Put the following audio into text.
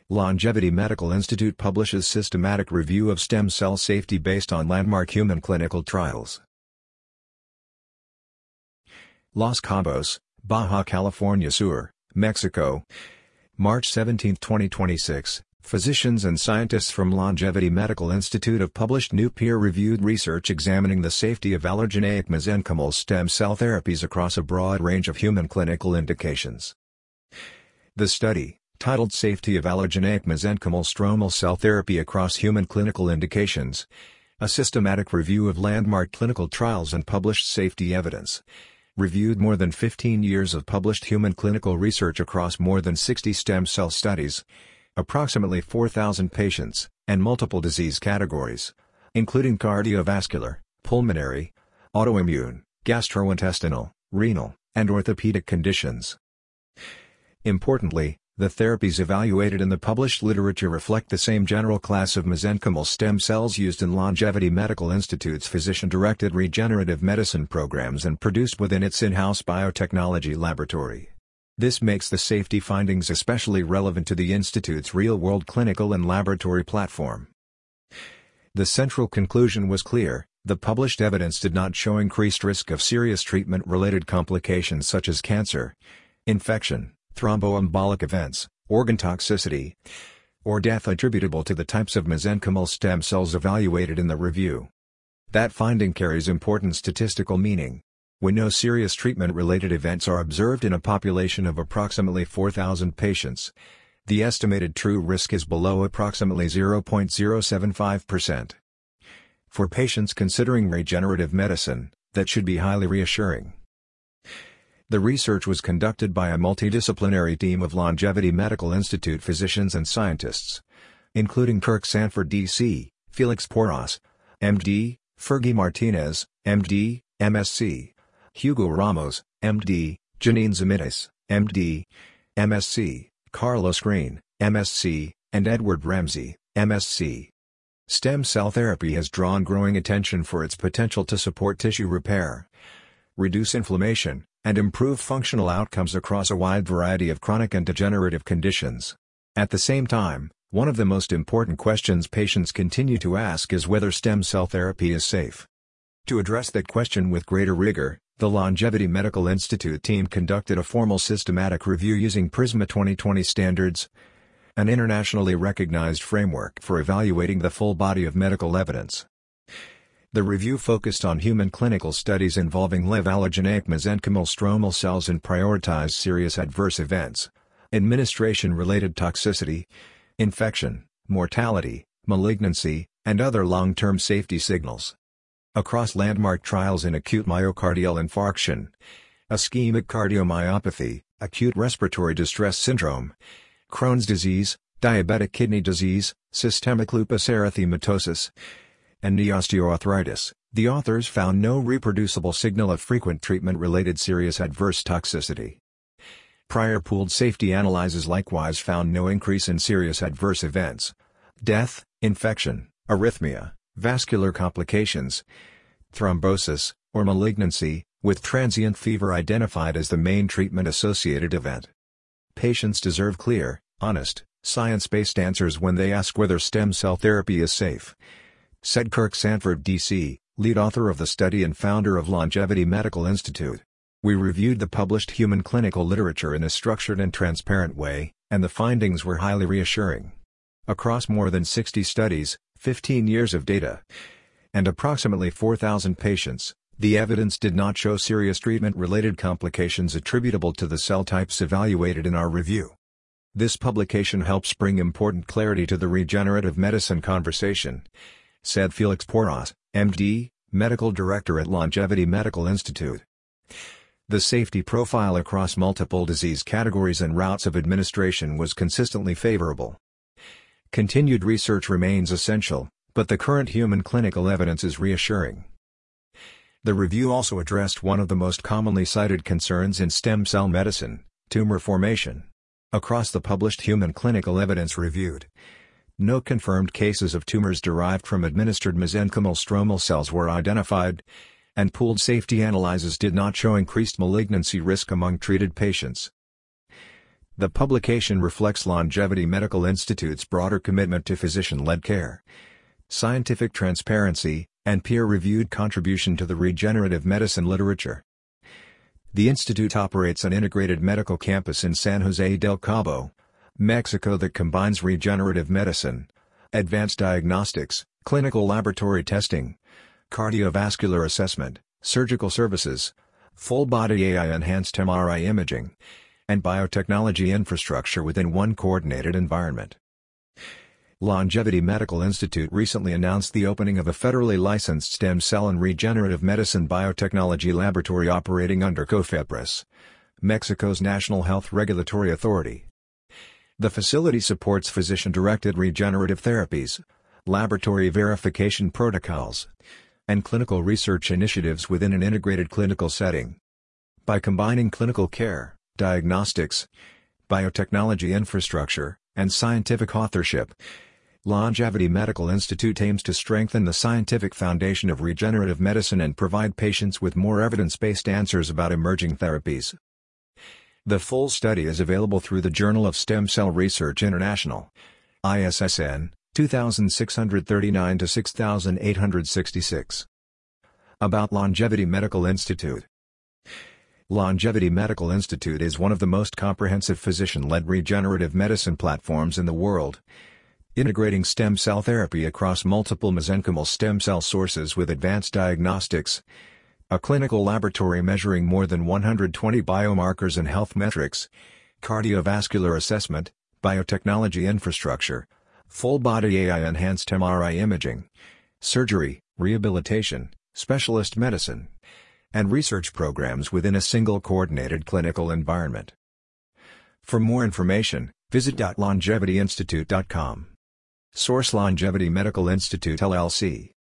Longevity Medical Institute publishes systematic review of stem cell safety based on landmark human clinical trials. Los Cabos, Baja California Sur, Mexico. March 17, 2026, physicians and scientists from Longevity Medical Institute have published new peer-reviewed research examining the safety of allogeneic mesenchymal stem cell therapies across a broad range of human clinical indications. The study, titled Safety of Allogeneic Mesenchymal Stromal Cell Therapy Across Human Clinical Indications, a systematic review of landmark clinical trials and published safety evidence, reviewed more than 15 years of published human clinical research across more than 60 stem cell studies, approximately 4,000 patients, and multiple disease categories, including cardiovascular, pulmonary, autoimmune, gastrointestinal, renal, and orthopedic conditions. Importantly, the therapies evaluated in the published literature reflect the same general class of mesenchymal stem cells used in Longevity Medical Institute's physician-directed regenerative medicine programs and produced within its in-house biotechnology laboratory. This makes the safety findings especially relevant to the Institute's real-world clinical and laboratory platform. The central conclusion was clear: the published evidence did not show increased risk of serious treatment-related complications such as cancer, infection, thromboembolic events, organ toxicity, or death attributable to the types of mesenchymal stem cells evaluated in the review. That finding carries important statistical meaning. When no serious treatment-related events are observed in a population of approximately 4,000 patients, the estimated true risk is below approximately 0.075%. For patients considering regenerative medicine, that should be highly reassuring. The research was conducted by a multidisciplinary team of Longevity Medical Institute physicians and scientists, including Kirk Sanford D.C., Felix Porras, M.D., Fergie Martinez, M.D., M.Sc., Hugo Ramos, M.D., Janine Zamitis, M.D., M.Sc., Carlos Green, M.Sc., and Edward Ramsey, M.Sc. Stem cell therapy has drawn growing attention for its potential to support tissue repair, reduce inflammation, and improve functional outcomes across a wide variety of chronic and degenerative conditions. At the same time, one of the most important questions patients continue to ask is whether stem cell therapy is safe. To address that question with greater rigor, the Longevity Medical Institute team conducted a formal systematic review using PRISMA 2020 standards, an internationally recognized framework for evaluating the full body of medical evidence. The review focused on human clinical studies involving live allogeneic mesenchymal stromal cells and prioritized serious adverse events, administration-related toxicity, infection, mortality, malignancy, and other long-term safety signals. Across landmark trials in acute myocardial infarction, ischemic cardiomyopathy, acute respiratory distress syndrome, Crohn's disease, diabetic kidney disease, systemic lupus erythematosus, and knee osteoarthritis, the authors found no reproducible signal of frequent treatment-related serious adverse toxicity. Prior pooled safety analyses likewise found no increase in serious adverse events, death, infection, arrhythmia, vascular complications, thrombosis, or malignancy, with transient fever identified as the main treatment-associated event. Patients deserve clear, honest, science-based answers when they ask whether stem cell therapy is safe, said Kirk Sanford D.C., lead author of the study and founder of Longevity Medical Institute. We reviewed the published human clinical literature in a structured and transparent way, and the findings were highly reassuring. Across more than 60 studies, 15 years of data, and approximately 4,000 patients, the evidence did not show serious treatment-related complications attributable to the cell types evaluated in our review. This publication helps bring important clarity to the regenerative medicine conversation, said Felix Porras, M.D., Medical Director at Longevity Medical Institute. The safety profile across multiple disease categories and routes of administration was consistently favorable. Continued research remains essential, but the current human clinical evidence is reassuring. The review also addressed one of the most commonly cited concerns in stem cell medicine, tumor formation. Across the published human clinical evidence reviewed, no confirmed cases of tumors derived from administered mesenchymal stromal cells were identified, and pooled safety analyses did not show increased malignancy risk among treated patients. The publication reflects Longevity Medical Institute's broader commitment to physician-led care, scientific transparency, and peer-reviewed contribution to the regenerative medicine literature. The institute operates an integrated medical campus in San Jose del Cabo, Mexico that combines regenerative medicine, advanced diagnostics, clinical laboratory testing, cardiovascular assessment, surgical services, full-body AI-enhanced MRI imaging, and biotechnology infrastructure within one coordinated environment. Longevity Medical Institute recently announced the opening of a federally licensed stem cell and regenerative medicine biotechnology laboratory operating under COFEPRIS, Mexico's national health regulatory authority. The facility supports physician-directed regenerative therapies, laboratory verification protocols, and clinical research initiatives within an integrated clinical setting. By combining clinical care, diagnostics, biotechnology infrastructure, and scientific authorship, Longevity Medical Institute aims to strengthen the scientific foundation of regenerative medicine and provide patients with more evidence-based answers about emerging therapies. The full study is available through the Journal of Stem Cell Research International, ISSN, 2639-6866. About Longevity Medical Institute. Longevity Medical Institute is one of the most comprehensive physician-led regenerative medicine platforms in the world, integrating stem cell therapy across multiple mesenchymal stem cell sources with advanced diagnostics, a clinical laboratory measuring more than 120 biomarkers and health metrics, cardiovascular assessment, biotechnology infrastructure, full-body AI-enhanced MRI imaging, surgery, rehabilitation, specialist medicine, and research programs within a single coordinated clinical environment. For more information, visit longevityinstitute.com. Source: Longevity Medical Institute LLC.